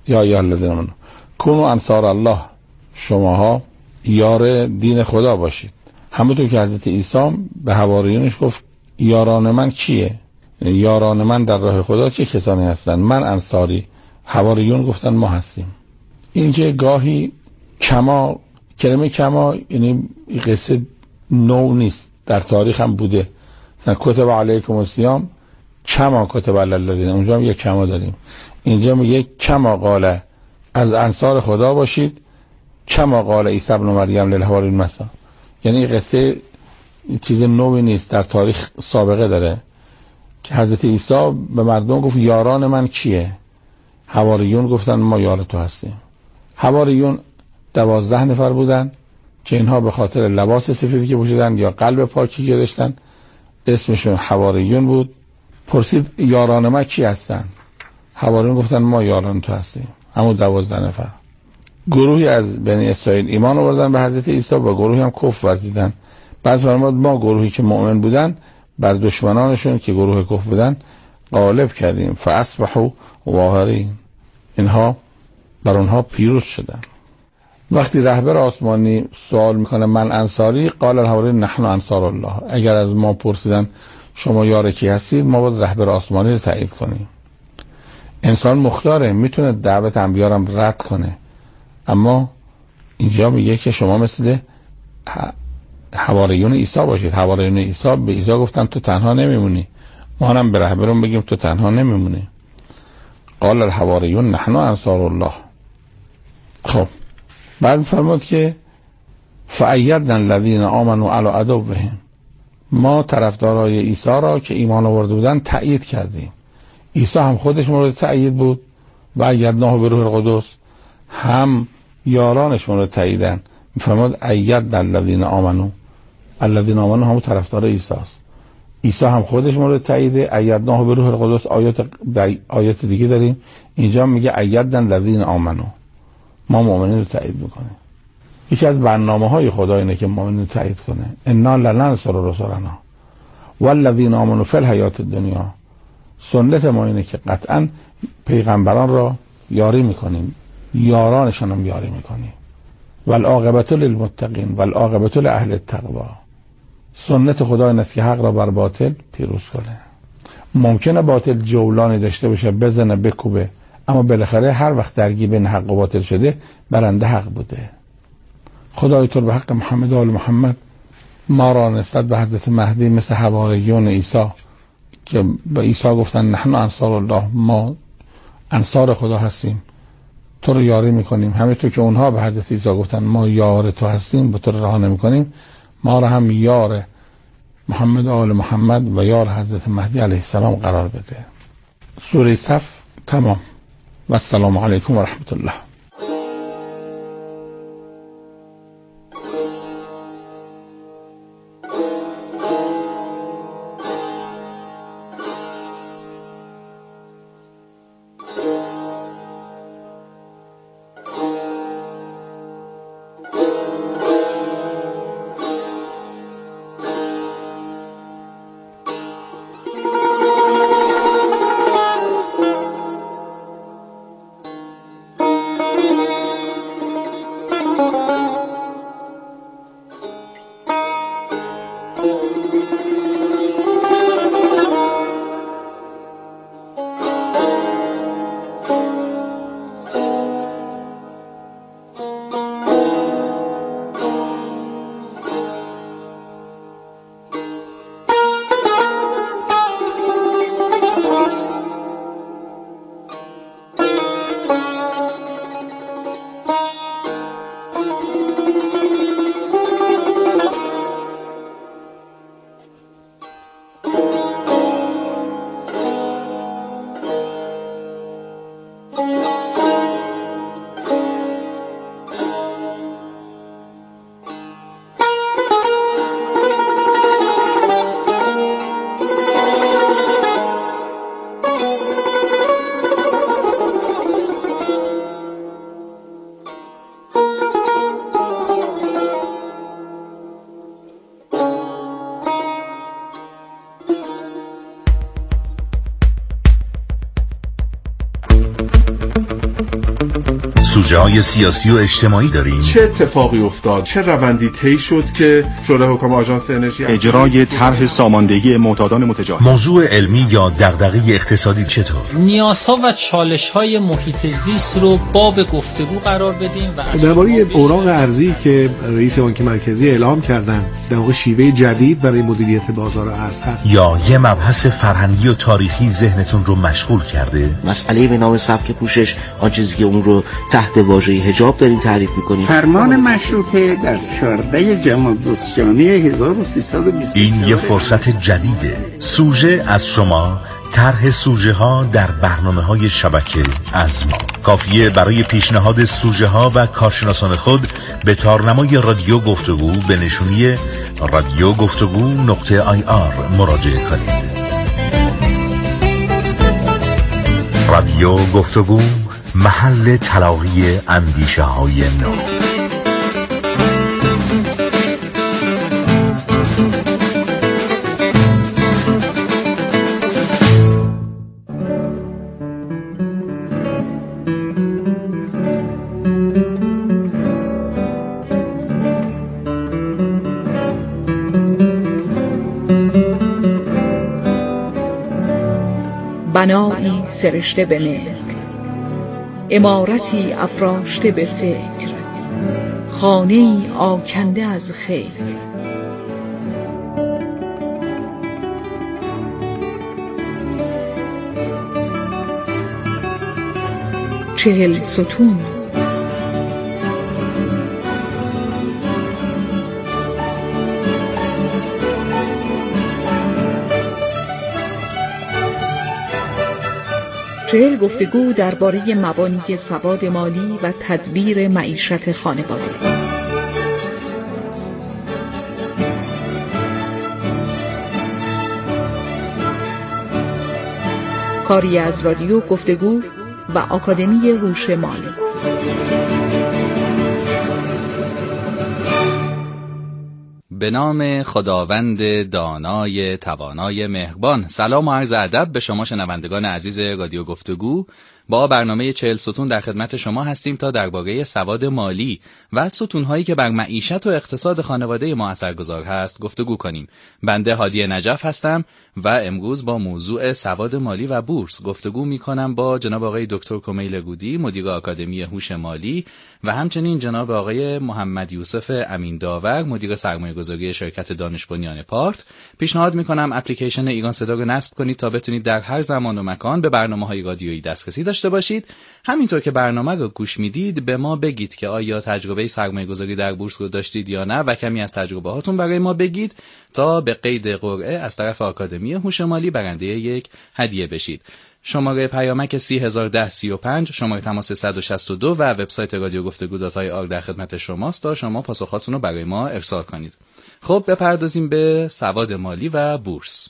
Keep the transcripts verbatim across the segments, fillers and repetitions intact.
یا ایها الذین آمنوا کونوا انصار الله، شماها یار دین خدا باشید. همونطور که حضرت عیسی به حواریونش گفت یاران من کیه؟ یعنی یاران من در راه خدا چه کسانی هستند؟ من انصاری. حواریون گفتن ما هستیم. اینجا گاهی کما، کلمه کما یعنی قصه نو نیست، در تاریخ هم بوده. مثلا کتب علیکم الصیام کما کتب علی الذین، اونجا هم یک کما داریم. اینجا هم یک کما قال از انصار خدا باشید، کما قال عیسی ابن مریم للحواریون مثلا. یعنی قصه چیز نوی نیست، در تاریخ سابقه داره که حضرت عیسی به مردم گفت یاران من کیه؟ حواریون گفتن ما یار تو هستیم. حواریون دوازده نفر بودن که اینها به خاطر لباس سفیدی که پوشیدن یا قلب پاکی که داشتن اسمشون حواریون بود. پرسید یاران ما کی هستن؟ حواریون گفتن ما یاران تو هستیم، همون دوازده نفر. گروهی از بنی اسرائیل ایمان آوردن به حضرت عیسی و گروهی هم کفر ورزیدن. بعد فرمود ما گروهی که مؤمن بودن بر دشمنانشون که گروه کفر بودن غالب کردیم، فاصبحوا ظاهرین، اینها بر اونها پیروز شدن. وقتی رهبر آسمانی سوال میکنه من انصاری، قال الحواریون نحن انصار الله. اگر از ما پرسیدن شما یار کی هستید، ما باید رهبر آسمانی رو تایید کنیم. انسان مختاره، میتونه دعوت انبیا رو رد کنه، اما اینجا میگه که شما مثل حواریون عیسی باشید. حواریون عیسی به عیسی گفتن تو تنها نمیمونی، ما هم به رهبرون بگیم تو تنها نمیمونی. قال الحواریون نحن انصار الله. خب بعد فرمود که فأیدنا الذین آمنوا علی عدوهم، ما طرفدارای عیسی را که ایمان آورده بودن تأیید کردیم. عیسی هم خودش مورد تأیید بود و ایدناه به روح القدس، هم یارانش مورد تأییدن. میفرماد ایدنا الذین آمنوا، الذین آمنوا هم طرفدار عیسی است. عیسی هم خودش مورد تأییده، ایدناه به روح القدس. آیات آیات دیگه داریم اینجا میگه ایدنا الذین آمنوا، ما مؤمنین رو تأیید میکنیم. یکی از برنامه‌های خدا اینه که مؤمنین رو تأیید کنه. انا لننصر رسولنا والذین آمنوا فی الحیات الدنیا. سنت ما اینه که قطعا پیغمبران را یاری میکنیم، یارانشان هم یاری میکنیم. والعاقبة للمتقین والعاقبة لأهل التقوی. سنت خدا این است که حق را بر باطل پیروز کنه. ممکنه باطل جولانی داشته باشه، بزنه بکوبه، اما بالاخره هر وقت درگیر بین حق و باطل شده برنده حق بوده. خدای تو به حق محمد و آل محمد ما را نسبت به حضرت مهدی مثل حواریون عیسی که به عیسی گفتن نحن انصار الله، ما انصار خدا هستیم، تو رو یاری میکنیم. همینطور که اونها به حضرت عیسی گفتن ما یار تو هستیم، به تو رها نمیکنیم، ما را هم یار محمد و آل محمد و یار حضرت مهدی علیه السلام قرار بده. سوره صف تمام. و السلام علیکم و رحمت الله. سوژه‌های سیاسی و اجتماعی داریم. چه اتفاقی افتاد؟ چه روندی طی شد که شورای حکام آژانس انرژی اجرای طرح ساماندهی معتادان متجاوز؟ موضوع علمی یا دغدغه اقتصادی چطور؟ نیازها و چالش‌های محیط زیست رو باب گفتگو قرار بدیم و درباره اوراق ارزی که رئیس بانک مرکزی اعلام کردن در واقع شیوه جدید برای مدیریت بازار ارز هست. یا یه مبحث فرهنگی و تاریخی ذهنتون رو مشغول کرده؟ مسئله به نام سبک پوشش، آن چیزی که اون رو تحت واژه حجاب داریم تعریف می‌کنیم. فرمان مشروطه در چهاردهم جمادی الثانی هزار و سیصد و بیست و چهار. این یه فرصت جدیده. سوژه از شما، طرح سوژه ها در برنامه های شبکه از ما. کافیه برای پیشنهاد سوژه ها و کارشناسان خود به تارنمای رادیو گفتگو به نشونی رادیو گفتگو نقطه آی آر مراجعه کنید. رادیو گفتگو، محل تلاقی اندیشه های نو. بنایی سرشته به مهر، عمارتی افراشته به فکر، خانه‌ای آکنده از خیر. چهل ستون. چهل گفتگو درباره مبانی سواد مالی و تدبیر معیشت خانواده. کاری از رادیو گفتگو و آکادمی هوش مالی. به نام خداوند دانای توانای مهربان. سلام و عرض ادب به شما شنوندگان عزیز رادیو گفتگو. با برنامه چهل ستون در خدمت شما هستیم تا درباره سواد مالی و ستون‌هایی که بر معیشت و اقتصاد خانواده ما اثرگذار هست گفتگو کنیم. بنده هادی نجف هستم و امروز با موضوع سواد مالی و بورس گفتگو می‌کنم با جناب آقای دکتر کمیل رودی، مدیر آکادمی هوش مالی، و همچنین جناب آقای محمد یوسف امین داور، مدیر سرمایه‌گذاری شرکت دانش بنیان پارت. پیشنهاد می‌کنم اپلیکیشن ایران صدا رو نصب کنید تا بتونید در هر زمان و مکان به برنامه‌های رادیویی دسترسی داشته باشید. همینطور که برنامه رو گوش میدید به ما بگید که آیا تجربه سرمایه‌گذاری در بورس رو داشتید یا نه و کمی از تجربه هاتون برای ما بگید تا به قید قرعه از طرف آکادمی هوش مالی برنده یک هدیه بشید. شماره پیامک سی هزار و ده سی و پنج، شماره تماس صد و شصت و دو و وبسایت رادیو گفتگو دات آی آر در خدمت شماست تا شما پاسخاتون رو برای ما ارسال کنید. خب بپردازیم به سواد مالی و بورس.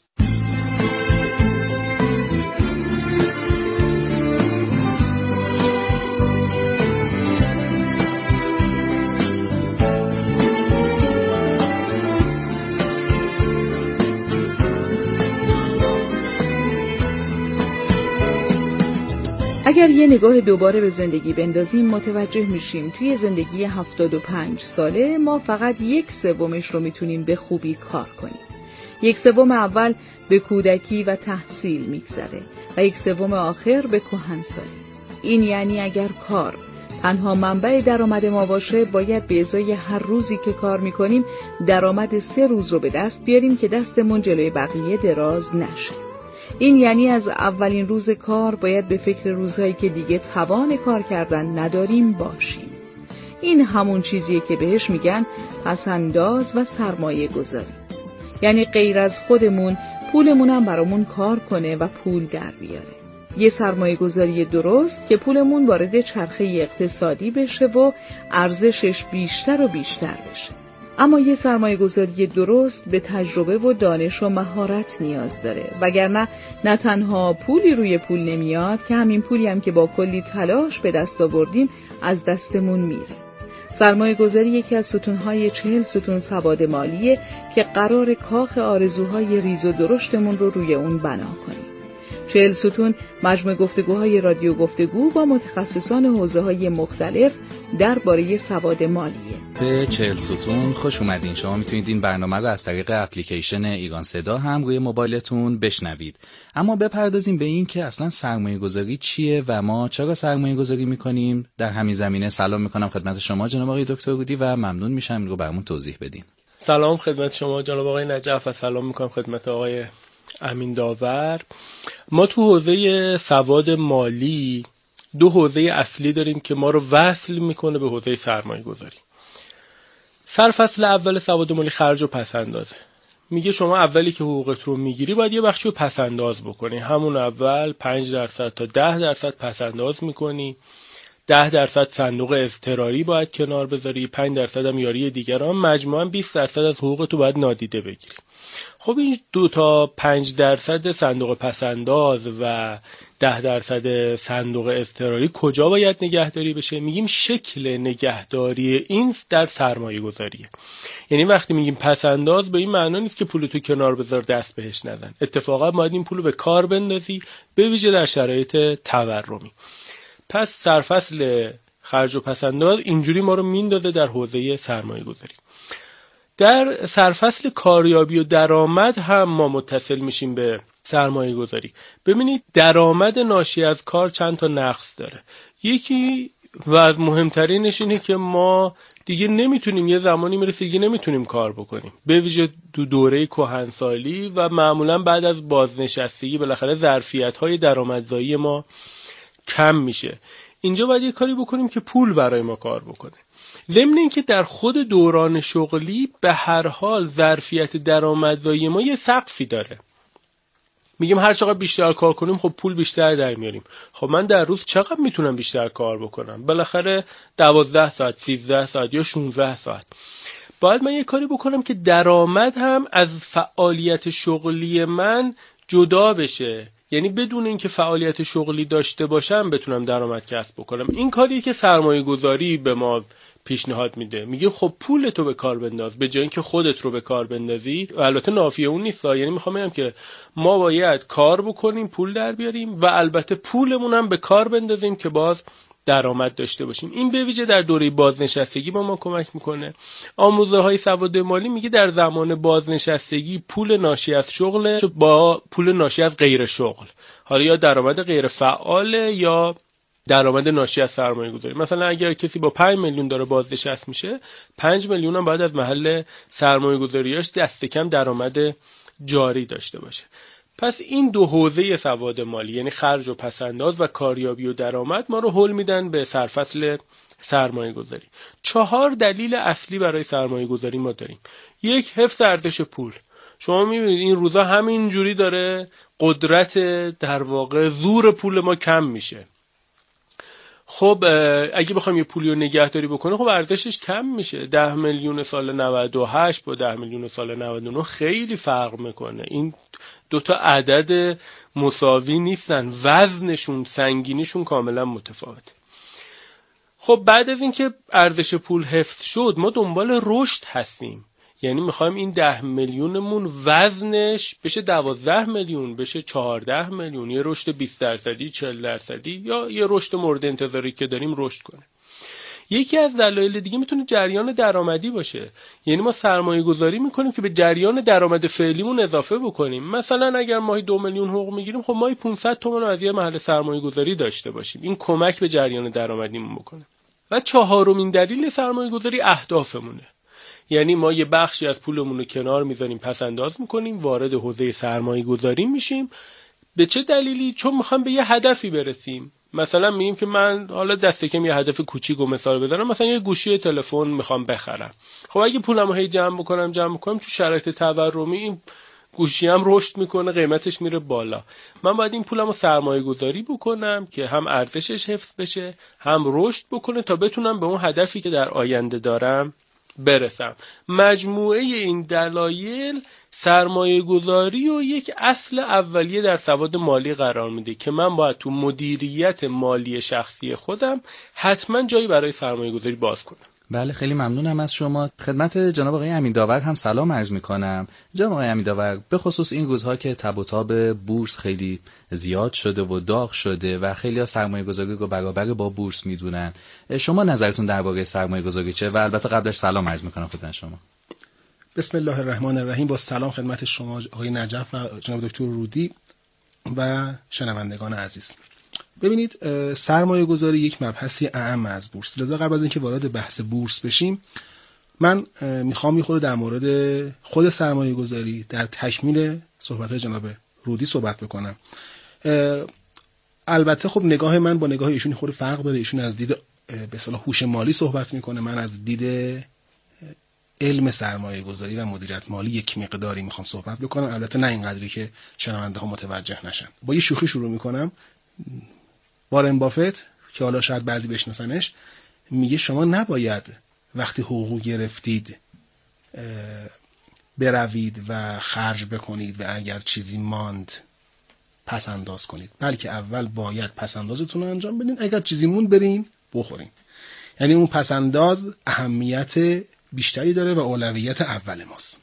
اگر یه نگاه دوباره به زندگی بندازیم متوجه میشیم توی زندگی هفتاد و پنج ساله ما فقط یک سومش رو میتونیم به خوبی کار کنیم. یک سوم اول به کودکی و تحصیل میگذره و یک سوم آخر به کهنسالی. این یعنی اگر کار تنها منبع درآمد ما باشه باید به ازای هر روزی که کار میکنیم درآمد سه روز رو به دست بیاریم که دستمون جلوی بقیه دراز نشه. این یعنی از اولین روز کار باید به فکر روزهایی که دیگه توان کار کردن نداریم باشیم. این همون چیزیه که بهش میگن پسنداز و سرمایه گذاری. یعنی غیر از خودمون پولمون هم برامون کار کنه و پول در بیاره. یه سرمایه گذاری درست که پولمون وارد چرخه اقتصادی بشه و ارزشش بیشتر و بیشتر بشه. اما یه سرمایه گذاری درست به تجربه و دانش و مهارت نیاز داره، وگرنه نه تنها پولی روی پول نمیاد که همین پولی هم که با کلی تلاش به دست آوردیم از دستمون میره. سرمایه گذاری یکی از ستونهای چهل ستون سواد مالیه که قرار کاخ آرزوهای ریز و درشتمون رو روی اون بنا کنیم. چهل ستون مجموعه گفتگوهای رادیو گفتگو با متخصصان حوزه‌های مختلف درباره سواد مالیه. به چهل ستون خوش اومدین. شما میتونید این برنامه رو از طریق اپلیکیشن ایگان صدا هم روی موبایلتون بشنوید. اما بپردازیم به این که اصلا سرمایه گذاری چیه و ما چرا سرمایه گذاری میکنیم. در همین زمینه سلام میکنم خدمت شما جناب آقای دکتر رودی و ممنون میشم این رو برامون توضیح بدین. سلام خدمت شما جناب آقای نجف و سلام میکنم خدمت آقای امین داور. ما تو حوزه سواد مالی دو حوزه اصلی داریم که ما رو وصل میکنه به حوزه سرمایه گذاری. سرفصل اول سواد مالی خرج و پس‌اندازه. میگه شما اولی که حقوقت رو میگیری باید یه بخشی رو پس‌انداز بکنی. همون اول پنج درصد تا ده درصد پس‌انداز میکنی. ده درصد صندوق اضطراری باید کنار بذاری، پنج درصد هم یاری دیگران، مجموعاً بیست درصد از حقوقت رو باید نادیده بگیری. خب این دو تا پنج درصد صندوق پس‌انداز و ده درصد صندوق اضطراری کجا باید نگهداری بشه؟ میگیم شکل نگهداری این در سرمایه گذاریه. یعنی وقتی میگیم پس‌انداز به این معنا نیست که پولتو کنار بذار دست بهش نزن. اتفاقا باید این پولو به کار بندازی، به ویژه در شرایط تورمی. پس سرفصل خرج و پس‌انداز اینجوری ما رو میندازه در حوزه سرمایه گذاری. در سرفصل کاریابی و درآمد هم ما متصل میشیم به سرمایه گذاری. ببینید درآمد ناشی از کار چند تا نقص داره. یکی و از مهمترینش اینه که ما دیگه نمیتونیم، یه زمانی میرسه دیگه نمیتونیم کار بکنیم، به ویژه دو دوره کهنسالی و معمولا بعد از بازنشستگی بالاخره ظرفیت‌های درآمدزایی ما کم میشه. اینجا باید یه کاری بکنیم که پول برای ما کار بکنه. ضمن اینکه در خود دوران شغلی به هر حال ظرفیت درآمدزایی ما یه سقفی داره. میگیم هر چقدر بیشتر کار کنیم خب پول بیشتر در میاریم. خب من در روز چقدر میتونم بیشتر کار بکنم؟ بالاخره دوازده ساعت، سیزده ساعت یا شانزده ساعت. باید من یه کاری بکنم که درآمد هم از فعالیت شغلی من جدا بشه. یعنی بدون اینکه فعالیت شغلی داشته باشم بتونم درآمد کسب بکنم. این کاریه که سرمایه گذاری به ما پیشنهاد میده. میگه خب پول تو به کار بنداز به جای اینکه خودت رو به کار بندازی. و البته نافیه اون نیست، یعنی میخوام بگم که ما باید کار بکنیم، پول در بیاریم و البته پولمون هم به کار بندازیم که باز درآمد داشته باشیم. این به ویژه در دوره بازنشستگی با ما کمک میکنه. آموزه های سواد مالی میگه در زمان بازنشستگی پول ناشی از شغل با پول ناشی از غیر شغل، حالا یا درآمد غیر فعال یا درآمد ناشی از سرمایه گذاری. مثلا اگر کسی با پنج میلیون داره بازنشست میشه، پنج میلیون هم باید از محل سرمایه گذاریاش دست کم درآمد جاری داشته باشه. پس این دو حوزه سواد مالی یعنی خرج و پس‌انداز و کاریابی و درآمد ما رو هل میدن به سرفصل سرمایه گذاری. چهار دلیل اصلی برای سرمایه گذاری ما داریم. یک، حفظ ارزش پول. شما میبینید این روزا همین جوری داره قدرت در واقع زور پول ما کم میشه. خب اگه بخوایم یه پولی رو نگهداری بکنه خب ارزشش کم میشه. ده میلیون سال نود و هشت با ده میلیون سال نود و نه خیلی فرق میکنه. این دوتا عدد مساوی نیستن، وزنشون، سنگینیشون کاملا متفاوته. خب بعد از اینکه ارزش پول حفظ شد ما دنبال رشد هستیم. یعنی میخوایم این ده میلیونمون وزنش بشه دوازده میلیون، بشه چهارده میلیون، یه رشد بیست درصدی، چهل درصدی یا یه رشد مورد انتظاری که داریم رشد کنه. یکی از دلایل دیگه میتونه جریان درآمدی باشه. یعنی ما سرمایه گذاری میکنیم که به جریان درآمد فعلیمون اضافه بکنیم. مثلا اگر ماهی دو میلیون حقوق میگیریم خب ماهی پانصد تومان از یه محل سرمایه گذاری داشته باشیم. این کمک به جریان درآمدیمون بکنه. و چهارمین دلیل سرمایه گذاری اهدافمونه. یعنی ما یه بخشی از پولمون رو کنار میذاریم، پس انداز میکنیم، وارد حوزه سرمایه گذاری میشیم. به چه دلیلی؟ چون میخوام به یه هدفی برسیم. مثلا میگیم که من حالا دست کم یه هدف کوچیک و مثال بزنم، مثلا یه گوشی تلفن میخوام بخرم. خب اگه پولمو هی جمع بکنم جمع بکنم تو شرایط تورمی این گوشی هم رشد میکنه، قیمتش میره بالا. من باید این پولمو سرمایه گذاری بکنم که هم ارزشش حفظ بشه هم رشد بکنه تا بتونم به اون هدفی که در آینده دارم برسم. مجموعه این دلایل سرمایه گذاری و یک اصل اولیه در سواد مالی قرار میده که من باید تو مدیریت مالی شخصی خودم حتما جایی برای سرمایه گذاری باز کنم. بله خیلی ممنونم از شما. خدمت جناب آقای امین داور هم سلام عرض میکنم. جناب آقای امین داور، به خصوص این روزها که تب و تاب بورس خیلی زیاد شده و داغ شده و خیلی ها سرمایه گذاری رو برابر با بورس میدونن، شما نظرتون درباره سرمایه گذاری چه؟ و البته قبلش سلام عرض میکنم خدمت شما. بسم الله الرحمن الرحیم. با سلام خدمت شما آقای نجف و جناب دکتر رودی و شنوندگان عزیز. ببینید، سرمایه گذاری یک مبحثی اعم از بورس، لذا قبل از اینکه وارد بحث بورس بشیم من میخوام یه خورده در مورد خود سرمایه گذاری در تکمیل صحبت جناب رودی صحبت بکنم. البته خب نگاه من با نگاه ایشون خورده فرق داره. ایشون از دید به اصطلاح هوش مالی صحبت میکنه، من از دید علم سرمایه گذاری و مدیریت مالی یک مقداری میخوام صحبت بکنم، البته نه اینقدری که شنونده ها متوجه نشن. با یه شوخی شروع میکنم. وارن بافت که حالا شاید بعضی بشناسنش میگه شما نباید وقتی حقوق گرفتید بروید و خرج بکنید و اگر چیزی ماند پس انداز کنید، بلکه اول باید پس اندازتون رو انجام بدین، اگر چیزی موند برین بخورین. یعنی اون پس انداز اهمیت بیشتری داره و اولویت اول ماست.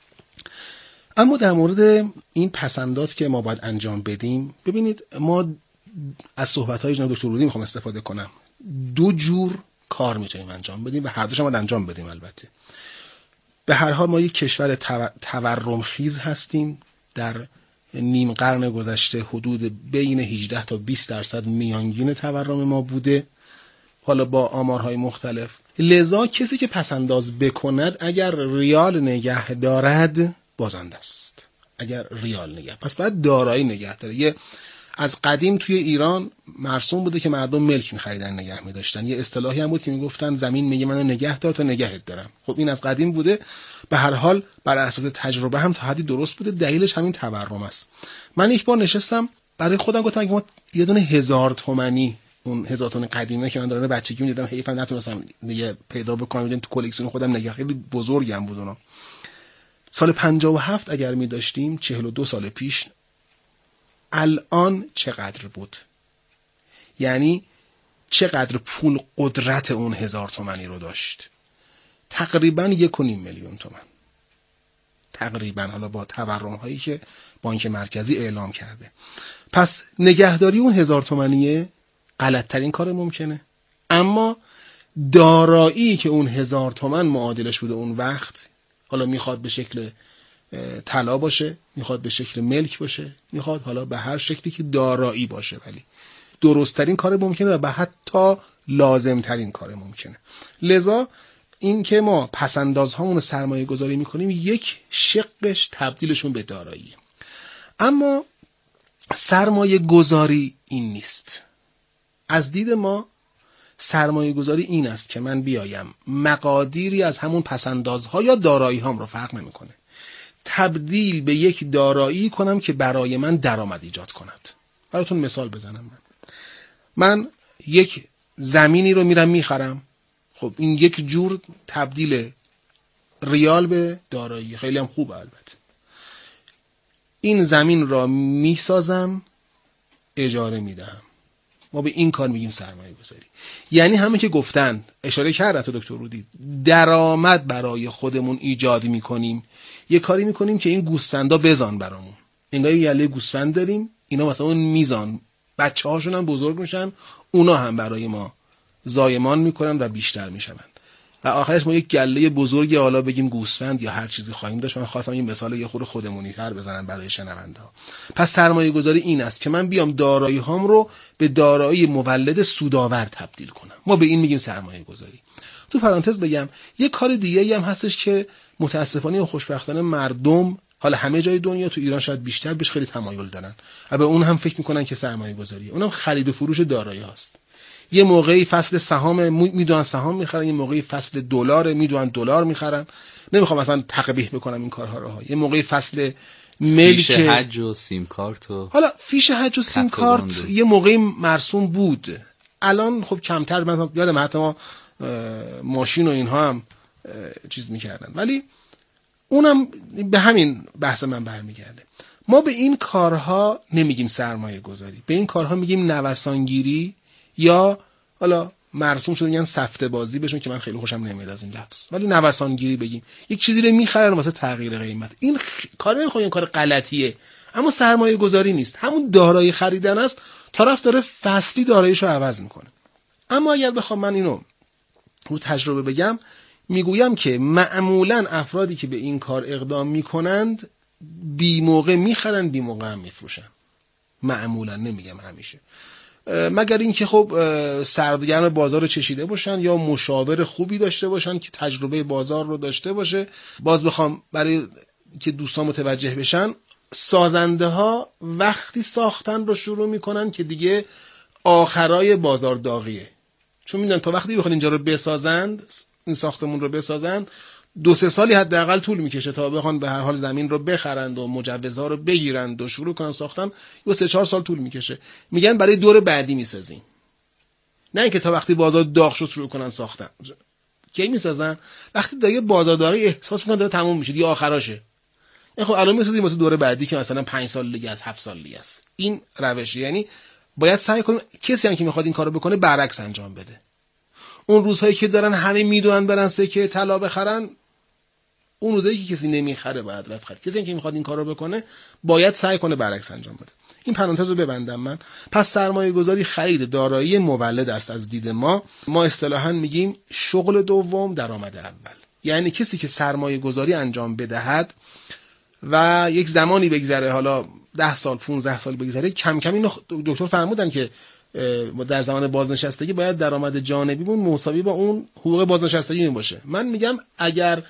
اما در مورد این پس انداز که ما باید انجام بدیم، ببینید ما از صحبت‌های جناب دکتر رودی میخوام استفاده کنم. دو جور کار میتونیم انجام بدیم و هر دوش هم باید انجام بدیم. البته به هر حال ما یک کشور تورم خیز هستیم. در نیم قرن گذشته حدود بین هجده تا بیست درصد میانگین تورم ما بوده، حالا با آمارهای مختلف. لذا کسی که پسنداز بکند اگر ریال نگه دارد بازنده است. اگر ریال نگه، پس باید دارایی نگه داره. یه از قدیم توی ایران مرسوم بوده که مردم ملک می‌خریدن نگه می‌داشتن. یه اصطلاحی هم بود که میگفتن زمین میگه منو نگه دار تا نگهت دارم. خب این از قدیم بوده. به هر حال بر اساس تجربه هم تا حدی درست بوده. دلیلش همین تورم است. من یک بار نشستم برای خودم گفتم که ما یه دونه هزار تومانی، اون هزار تومانی قدیمی که من دوران بچگی می‌دیدم، حیفم نتونستم دیگه پیدا بکنم، دیدم تو کلکسیون خودم نگه، خیلی بزرگم بود اونا. سال پنجاه و هفت اگر می داشتیم، چهل و دو سال پیش، الان چقدر بود؟ یعنی چقدر پول قدرت اون هزار تومانی رو داشت؟ تقریبا یک و نیم میلیون تومن. تقریبا، حالا با تورم هایی که بانک مرکزی اعلام کرده. پس نگهداری اون هزار تومانیه غلط ترین کار ممکنه. اما دارایی که اون هزار تومن معادلش بوده اون وقت، حالا میخواد به شکل طلا باشه، میخواد به شکل ملک باشه، میخواد حالا به هر شکلی که دارایی باشه، ولی درست ترین کار ممکنه و به حتی لازم ترین کار ممکنه. لذا این که ما پسندازهامون رو سرمایه گذاری میکنیم یک شقش تبدیلشون به دارایی. اما سرمایه گذاری این نیست. از دید ما سرمایه گذاری این است که من بیایم مقادیری از همون پسندازها یا دارایی هام رو، فرق نمیکنه، تبدیل به یک دارایی کنم که برای من درآمد ایجاد کند. براتون مثال بزنم. من من یک زمینی رو میرم میخرم. خب این یک جور تبدیل ریال به دارایی، خیلی هم خوبه. البته این زمین را میسازم، اجاره میدم. ما به این کار میگیم سرمایه گذاری. یعنی همه که گفتن، اشاره کرد حتی دکتر رودی، درآمد برای خودمون ایجاد میکنیم. یه کاری میکنیم که این گوسفندا بزان برامون. اینا یه یله گوسفند داریم، اینا مثلا اون میزان، بچه هاشون هم بزرگ میشن، اونا هم برای ما زایمان میکنن و بیشتر میشن و آخرش ما یک گله بزرگی، حالا بگیم گوسفند یا هر چیزی خواهیم داشت. من خواستم این مثال یه خورده خودمونی تر بزنم برای شنونده ها. پس سرمایه گذاری این است که من بیام دارایی هام رو به دارایی مولد سودآور تبدیل کنم. ما به این میگیم سرمایه گذاری. تو پرانتز بگم یه کار دیگه‌ای هم هستش که متاسفانه و خوشبختانه مردم، حالا همه جای دنیا، تو ایران شاید بیشتر، بهش خیلی تمایل دارن و به اون هم فکر میکنن که سرمایه گذاریه. اونم خرید و فروش دارایی هاست. یه موقعی فصل سهام میدونن سهام میخرن، یه موقعی فصل دلار میدونن دلار میخرن. نمیخوام مثلا تقبیح بکنم این کارها رو. یه موقعی فصل ملک، فیش حج و سیم کارت و حالا فیش حج و سیم کارت یه موقعی مرسوم بود، الان خب کمتر. مثلا یادم حتی ما ماشین و اینها هم چیز میکردن، ولی اونم به همین بحث من برمیگرده. ما به این کارها نمیگیم سرمایه گذاری، به این کارها میگیم نوسانگیری، یا حالا مرسوم شده میگن سفته بازی بهشون که من خیلی خوشم نمیاد از این لفظ، ولی نوسانگیری بگیم. یک چیزی رو میخرن واسه تغییر قیمت. این خ... کار نمیخوام، این کار غلطیه، اما سرمایه گذاری نیست، همون دارایی خریدن است. طرف داره فصلی داراییشو عوض میکنه. اما اگر بخوام من اینو رو تجربه بگم، میگویم که معمولا افرادی که به این کار اقدام میکنند بی موقع میخرن، بی موقع هم میفروشن. معمولا، نمیگم همیشه، مگر اینکه خب سردگرم بازار رو چشیده باشن یا مشاور خوبی داشته باشن که تجربه بازار رو داشته باشه. باز بخوام برای که دوستان متوجه بشن، سازنده ها وقتی ساختن رو شروع میکنن که دیگه آخرای بازار داغیه، چون میدونن تا وقتی بخوان اینجا رو بسازند، این ساختمون رو بسازند، دو سه سالی حداقل طول میکشه تا بخوان به هر حال زمین رو بخرند و مجوزها رو بگیرند و شروع کنن ساختن. یا سه چهار سال طول میکشه. میگن برای دور بعدی میسازیم، نه اینکه تا وقتی بازار داغ شد شروع کنن ساختن. کی میسازن؟ وقتی دیگه بازار داغی احساس میکنن داره تموم میشه، دیگه آخراشه. خب الان میسازیم واسه دوره بعدی که مثلا پنج سال دیگه از هفت سال دیگه است. این روشه. یعنی باید سعی کنیم کسی هم که میخواد این کارو بکنه برعکس انجام بده. اون روزهایی که دارن همه میدونن برن سکه طلا بخرن، اون روزایی که کسی نمیخره باید رفت خرید. کسی که میخواد این کارو بکنه باید سعی کنه برعکس انجام بده. این پرانتز رو ببندم من. پس سرمایه گذاری خرید دارایی مولد است از دید ما. ما اصطلاحاً میگیم شغل دوم درآمد اول. یعنی کسی که سرمایه گذاری انجام بدهد و یک زمانی بگذره، حالا ده سال پونزده سال بگذره، کم کم اینو دکتر فرمودن که در زمان بازنشستگی باید درآمد جانبیمون مساوی با اون حقوق بازنشستگی باشه. من میگم اگر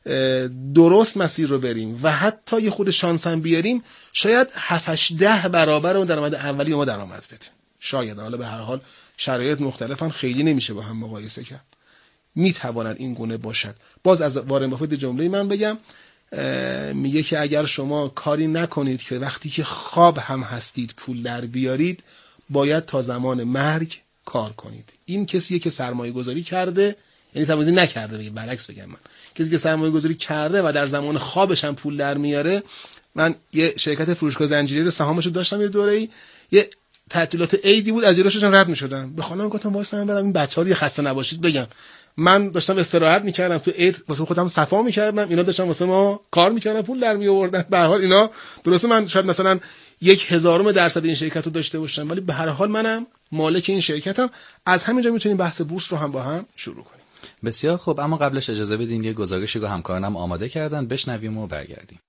درست مسیر رو بریم و حتی یه خود شانس هم بیاریم، شاید هفت ده برابر اون درآمد اولی ما درآمد بده. شاید، حالا به هر حال شرایط مختلفن، خیلی نمیشه با هم مقایسه کرد. میتواند این گونه باشد. باز از وارن بافت جمله من بگم، میگه که اگر شما کاری نکنید که وقتی که خواب هم هستید پول در بیارید، باید تا زمان مرگ کار کنید. این کسیه که سرمایه گذاری کرده، یعنی سرمایه گذاری نکرده، بگم برعکس بگم، من کسی که سرمایه گذاری کرده و در زمان خوابش هم پول در میاره. من یه شرکت فروشگاه زنجیره رو سهامشو داشتم یه دوره‌ای، یه تعطیلات عیدی بود، اجراشون رد می‌شدن. به خانم گفتم وایسا من برم این بچه‌ها رو خسته نباشید بگم. من داشتم استراحت می‌کردم تو عید، واسه خودم صفا می‌کردم، اینا داشتن واسه ما کار می‌کردن، پول در می‌آوردن. به هر حال اینا درسته من شاید مثلا یک هزارم درصد این شرکت رو داشته باشم، ولی به هر حال منم مالک این شرکتم. از همینجا میتونیم بحث بورس رو هم با هم شروع کنیم. بسیار خوب، اما قبلش اجازه بدین یه گزارشی که همکارانم آماده کردن بشنویم و برگردیم.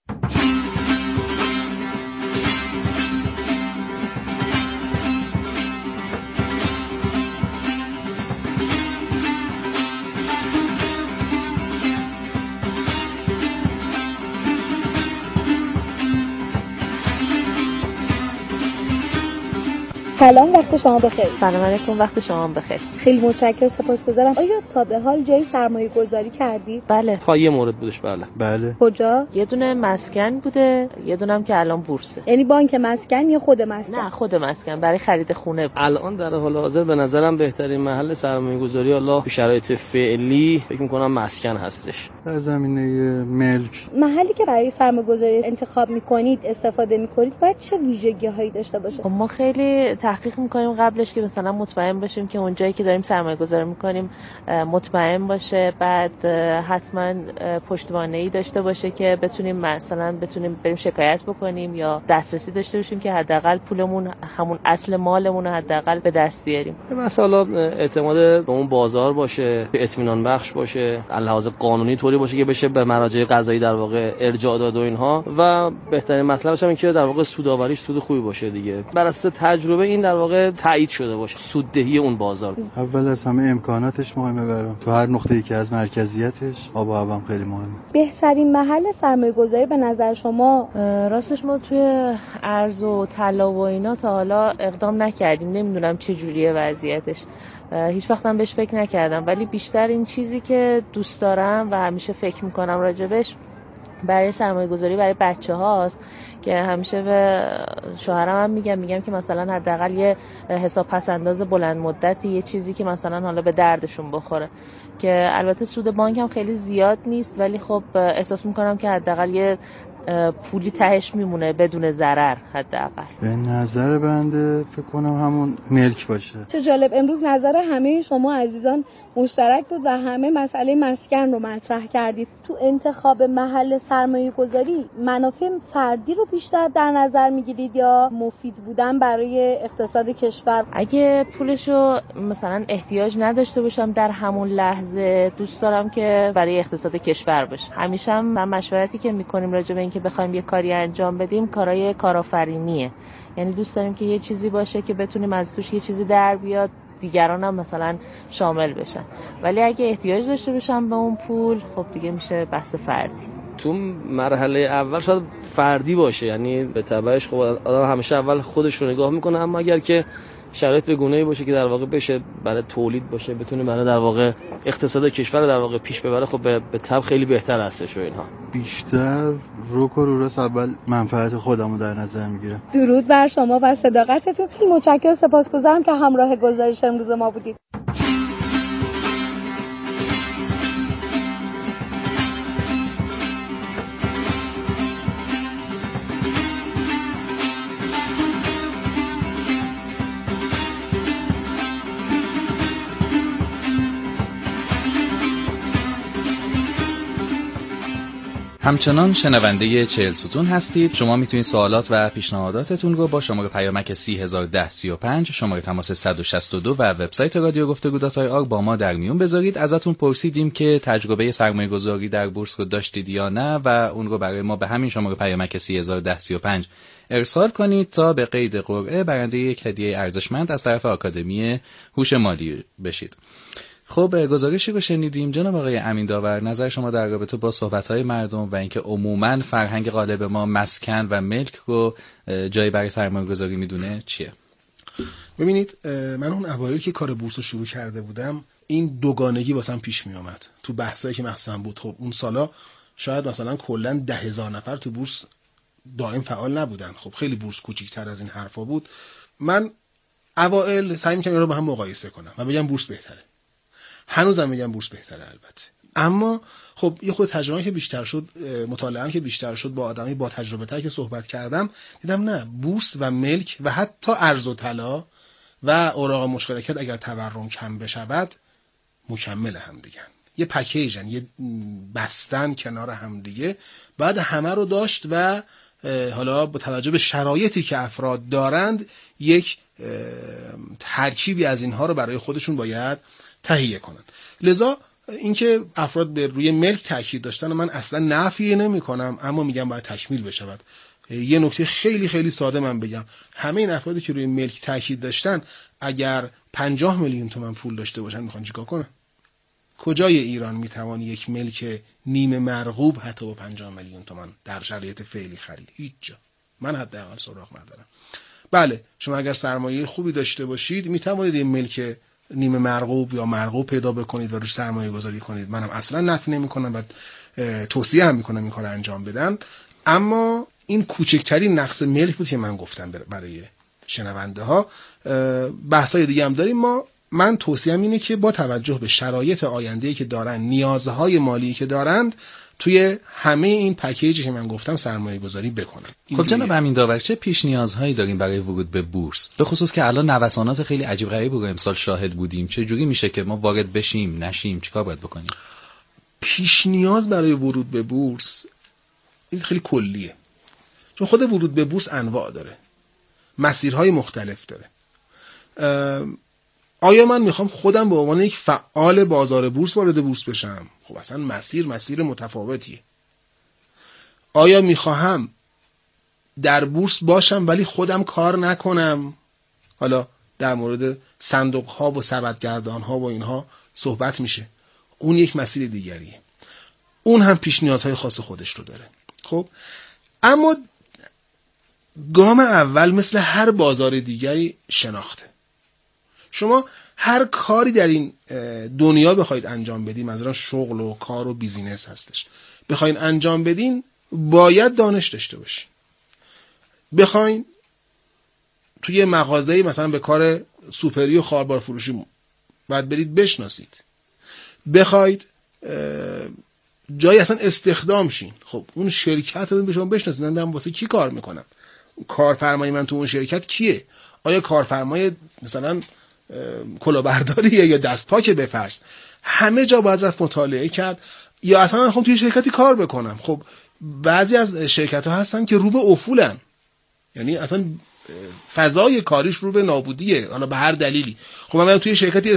سلام، وقت شما بخیر. سلام علیکم، وقت شما بخیر. خیلی متشکرم، سپاسگزارم. آیا تا به حال جایی سرمایه گذاری کردی؟ بله. تا یه مورد بودش. بله. بله. کجا؟ یه دونه مسکن بوده، یه دونه هم که الان بورسه. یعنی بانک مسکن یا خود مسکن؟ نه، خود مسکن، برای خرید خونه. الان در حال حاضر به نظرم بهترین محل سرمایه گذاری الله تو شرایط فعلی فکر می‌کنم مسکن هستش. در زمینه ملک، محلی که برای سرمایه گذاری انتخاب می‌کنید، استفاده می‌کنید، باید چه ویژگی‌هایی داشته باشه؟ ما خیلی تحقیق میکنیم قبلش که مثلا مطمئن باشیم که اونجایی که داریم سرمایه گذاری میکنیم مطمئن باشه، بعد حتما پشتوانه‌ای داشته باشه که بتونیم مثلا بتونیم بریم شکایت بکنیم یا دسترسی داشته باشیم که حداقل پولمون، همون اصل مالمون رو حداقل به دست بیاریم. مثلا اعتماد به اون بازار باشه، اطمینان بخش باشه، لحاظ قانونی طوری باشه که بشه به مراجع قضایی در واقع ارجاع داد و اینها، و بهترین مطلبش هم این که در واقع سودآوریش سود خوبی باشه دیگه. بر اساس تجربه این در واقع تایید شده باشه سوددهی اون بازار. اول از همه امکاناتش مهمه برام، تو هر نقطه‌ای که از مرکزیتش، آب و هوا خیلی مهمه. بهترین محل سرمایه گذاری به نظر شما؟ راستش ما توی ارز و طلا و اینا تا حالا اقدام نکردیم، نمیدونم چه جوریه وضعیتش، هیچ وقت هم بهش فکر نکردم، ولی بیشتر این چیزی که دوست دارم و همیشه فکر میکنم راجبش برای سرمایه گذاری برای بچه هاست که همیشه به شوهرم هم میگم میگم که مثلا حداقل یه حساب پس انداز بلند مدتی، یه چیزی که مثلا حالا به دردشون بخوره، که البته سود بانک هم خیلی زیاد نیست، ولی خب احساس میکنم که حداقل یه پولی تهش میمونه بدون ضرر حداقل. به نظر بنده فکر کنم همون ملک باشه. چه جالب، امروز نظر همه شما عزیزان مشترک بود و همه مسئله مسکن رو مطرح کردید. تو انتخاب محل سرمایه گذاری منافع فردی رو بیشتر در نظر میگیرید یا مفید بودن برای اقتصاد کشور؟ اگه پولشو مثلا احتیاج نداشته باشم در همون لحظه، دوست دارم که برای اقتصاد کشور باشه. همیشه هم مشورتی که میکنیم راجع به اینکه بخوایم یه کاری انجام بدیم کارهای کارآفرینیه، یعنی دوست داریم که یه چیزی باشه که بتونیم از توش یه چیزی در بیاد، دیگران هم مثلا شامل بشن. ولی اگه احتیاج داشته باشم به اون پول، خب دیگه میشه بحث فردی. تو مرحله اول شاید فردی باشه، یعنی به تبعش خب آدم همیشه اول خودش رو نگاه میکنه، اما اگر که شرایط به گونه‌ای باشه که در واقع بشه برای تولید باشه، بتونه برای در واقع اقتصاد کشور در واقع پیش ببره، خب به, به تبع خیلی بهتر هستش و اینها. بیشتر روک و روراس اول منفعت خودمو در نظر میگیرم. درود بر شما و صداقتتون. خیلی متشکرم، سپاسگزارم که همراه گزارش امروز ما بودید. همچنان شنونده چهل ستون هستید. شما میتونید سوالات و پیشنهاداتتون رو با شماره پیامک سی هزار و ده سی و پنج، شماره تماس صد و شصت و دو و وبسایت رادیو گفتگو دات آی آر با ما در میون بذارید. ازتون پرسیدیم که تجربه سرمایه گذاری در بورس رو داشتید یا نه و اون رو برای ما به همین شماره پیامک سی هزار و ده سی و پنج ارسال کنید تا به قید قرعه برنده یک هدیه ارزشمند از طرف آکادمی هوش مالی بشید. خب گزارشی رو شنیدیم. جناب آقای امین داور، نظر شما در رابطه با صحبت‌های مردم و اینکه عموماً فرهنگ غالب ما مسکن و ملک رو جایی برای سرمایه‌گذاری میدونه چیه؟ ببینید، من اون اوایل که کار بورس رو شروع کرده بودم این دوگانگی واسم پیش می اومد تو بحثایی که مخصوصا بود. خب اون سالا شاید مثلا کلا ده هزار نفر تو بورس دائم فعال نبودن. خب خیلی بورس کوچیک‌تر از این حرفا بود. من اوایل سعی می‌کردم اینا رو با هم مقایسه کنم و بگم بورس بهتره. هنوزم میگم بورس بهتره البته، اما خب یه خود تجربه که بیشتر شد، مطالعه‌ام که بیشتر شد، با آدمی با تجربه تر که صحبت کردم، دیدم نه، بورس و ملک و حتی ارز و طلا و اوراق مشترکات اگر تورم کم بشود مکمل هم دیگه، یه پکیجن، یه بستن کنار هم دیگه، بعد همه رو داشت و حالا با توجه به شرایطی که افراد دارند یک ترکیبی از اینها رو برای خودشون باید تهیه کنن. لذا اینکه افراد به روی ملک تاکید داشتن من اصلا نفی نمی کنم، اما میگم باید تکمیل بشود. یه نکته خیلی خیلی ساده من بگم، همه این افرادی که روی ملک تاکید داشتن اگر پنجاه میلیون تومان پول داشته باشن میخوان چیکار کنن؟ کجای ایران میتوان یک ملک نیمه مرغوب حتی با پنجاه میلیون تومان در شرایط فعلی خرید؟ هیچ جا. من حداقل سراغ ندارم. بله، شما اگر سرمایه خوبی داشته باشید میتوانید این ملک نیمه مرغوب یا مرغوب پیدا بکنید و روش سرمایه گذاری کنید. منم اصلا نفی نمی کنم و توصیه هم میکنم این کار انجام بدن، اما این کوچکترین نقص ملک بود که من گفتم برای شنونده ها. بحثای دیگه هم داریم. ما من توصیهم اینه که با توجه به شرایط آینده‌ای که دارن، نیازهای مالی که دارند، توی همه این پکیجی که من گفتم سرمایه گذاری بکنن. خب جناب امین داور، چه پیش نیازهایی داریم برای ورود به بورس؟ به خصوص که الان نوسانات خیلی عجیب غریب رو امسال شاهد بودیم. چه جوری میشه که ما وارد بشیم، نشیم؟ چیکار باید بکنیم؟ پیش نیاز برای ورود به بورس این خیلی کلیه، چون خود ورود به بورس انواع داره، مسیرهای مختلف داره. آیا من میخوام خودم به عنوان یک فعال بازار بورس وارد بورس بشم؟ خب اصلا مسیر مسیر متفاوتیه. آیا میخواهم در بورس باشم ولی خودم کار نکنم؟ حالا در مورد صندوق ها و سبدگردان ها و اینها صحبت میشه، اون یک مسیر دیگریه، اون هم پیش نیازهای خاص خودش رو داره. خب اما گام اول مثل هر بازار دیگری شناخته. شما هر کاری در این دنیا بخواید انجام بدین، منظورم شغل و کار و بیزینس هستش، بخواید انجام بدین باید دانش داشته باشین. بخواید توی مغازه مثلا به کار سوپری و خاربار فروشی باید برید بشناسید. بخواید جایی اصلا استخدام شین. خب اون شرکت رو به شما بشناسید، من دارم واسه کی کار میکنم، کارفرمای من تو اون شرکت کیه، آیا کارفرمای مثلا کلاهبرداریه یا دستپاک بفرست. همه جا باید رفت مطالعه کرد. یا اصلا من خواهم توی شرکتی کار بکنم، خب بعضی از شرکت ها هستن که رو به افولن، یعنی اصلا فضای کاریش رو به نابودیه، حالا به هر دلیلی. خب من توی شرکتی